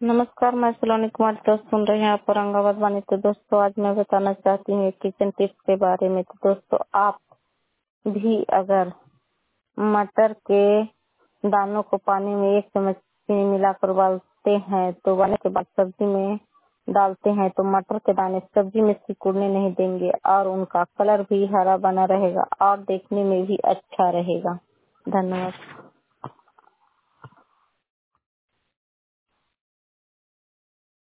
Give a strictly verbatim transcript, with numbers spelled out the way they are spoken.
नमस्कार, मैं सलोनी कुमार दोस्त सुन रहे हैं आप औरंगाबाद वाणी। तो दोस्तों, आज मैं बताना चाहती हूँ किचन टिप्स के बारे में। तो दोस्तों, आप भी अगर मटर के दानों को पानी में एक चम्मच चीनी मिलाकर उबालते हैं तो उबालने के बाद सब्जी में डालते हैं तो मटर के दाने सब्जी में सिकुड़ने नहीं देंगे और उनका कलर भी हरा बना रहेगा और देखने में भी अच्छा रहेगा। धन्यवाद।